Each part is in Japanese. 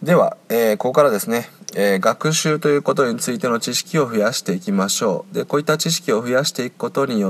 では、ここからですね、学習ということについての知識を増やしていきましょう。で、こういった知識を増やしていくことによって、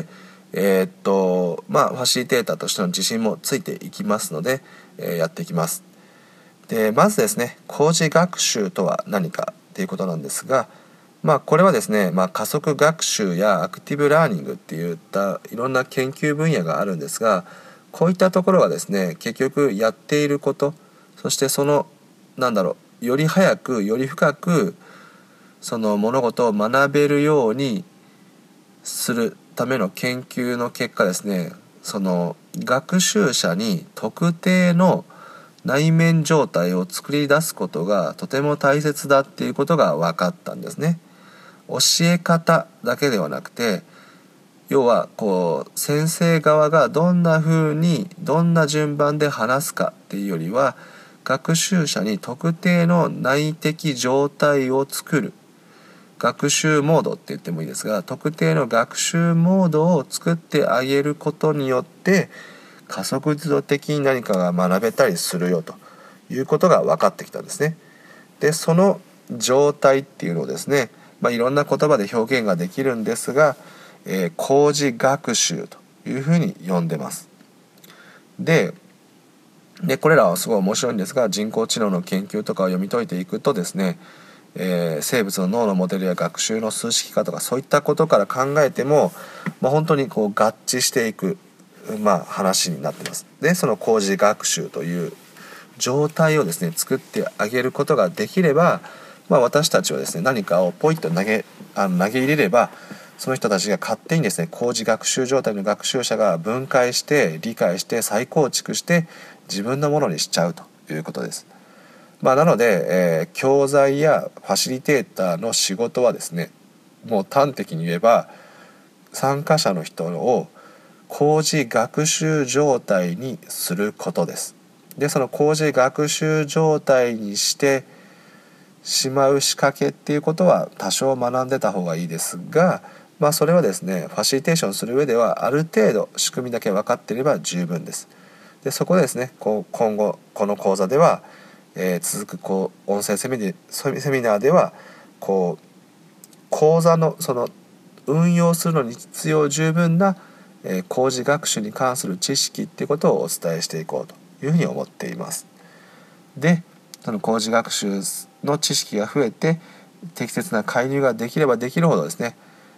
ファシリテーターとしての自信もついていきますので、やっていきます。で、まずですね、高次学習とは何かということなんですが、これはですね、加速学習やアクティブラーニングっていったいろんな研究分野があるんですが、こういったところはですね、結局やっていること、そしてそのより早くより深くその物事を学べるようにするための研究の結果ですね、その学習者に特定の内面状態を作り出すことがとても大切だっていうことが分かったんですね。教え方だけではなくて、要は先生側がどんな風にどんな順番で話すかっていうよりは、学習者に特定の内的状態を作る、学習モードって言ってもいいですが、特定の学習モードを作ってあげることによって加速度的に何かが学べたりするよということが分かってきたんですね。で、その状態っていうのをですね、いろんな言葉で表現ができるんですが、高次学習というふうに呼んでます。で、これらはすごい面白いんですが、人工知能の研究とかを読み解いていくとですね、生物の脳のモデルや学習の数式化とかそういったことから考えても、本当に合致していく、話になってます。で、その高次学習という状態をですね作ってあげることができれば、私たちはですね何かをポイッと投げ入れれば、その人たちが勝手にですね高次学習状態の学習者が分解して理解して再構築して自分のものにしちゃうということです。なので、教材やファシリテーターの仕事はですね、もう端的に言えば参加者の人を高次学習状態にすることです。で、その高次学習状態にしてしまう仕掛けっていうことは多少学んでた方がいいですが、それはですねファシリテーションする上ではある程度仕組みだけ分かっていれば十分です。で、そこでですね今後この講座では、続く音声セミナーでは講座のその運用するのに必要十分な高次学習に関する知識っていうことをお伝えしていこうというふうに思っています。で、その高次学習の知識が増えて適切な介入ができればできるほどですね、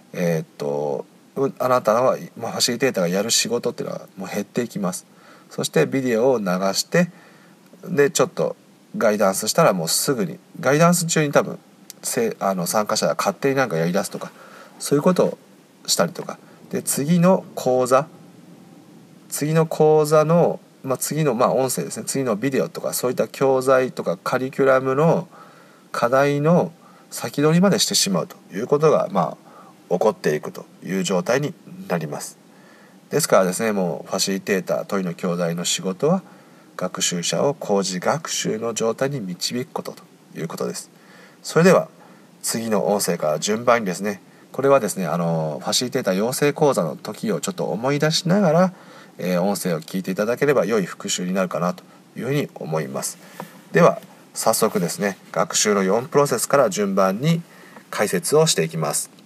あなたのファシリテーターがやる仕事っていうのはもう減っていきます。そしてビデオを流して、でちょっとガイダンスしたらもうすぐにガイダンス中に多分参加者が勝手に何かやりだすとか、そういうことをしたりとかで、次の講座の、次の音声ですね、次のビデオとかそういった教材とかカリキュラムの課題の先取りまでしてしまうということが起こっていくという状態になります。ですからですね、もうファシリテーター問いの教材の仕事は学習者を高次学習の状態に導くことということです。それでは次の音声から順番にですね、これはですねファシリテーター養成講座の時をちょっと思い出しながら、音声を聞いていただければ良い復習になるかなというふうに思います。では早速ですね学習の4プロセスから順番に解説をしていきます。